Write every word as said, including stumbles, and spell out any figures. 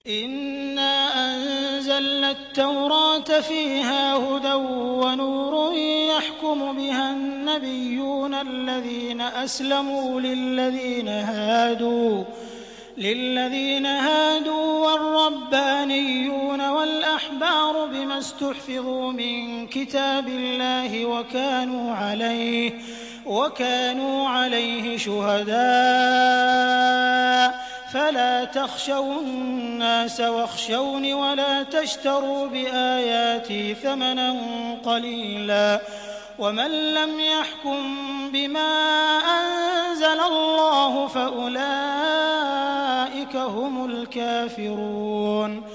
إِنَّا أَنزَلْنَا التَّوْرَاةَ فِيهَا هُدًى وَنُورٌ يَحْكُمُ بِهَا النَّبِيُّونَ الَّذِينَ أَسْلَمُوا لِلَّذِينَ هَادُوا وَالرَّبَّانِيُّونَ وَالْأَحْبَارُ بِمَا اسْتُحْفِظُوا مِن كِتَابِ اللَّهِ وَكَانُوا عَلَيْهِ شُهَدَاءَ ۚ فَلَا تَخْشَوُا النَّاسَ وَاخْشَوْنِ وَلَا تَشْتَرُوا بِآيَاتِي ثَمَنًا قَلِيلًا ۚ وَمَن لَّمْ يَحْكُم بِمَا أَنزَلَ اللَّهُ فَأُولَٰئِكَ هُمُ الْكَافِرُونَ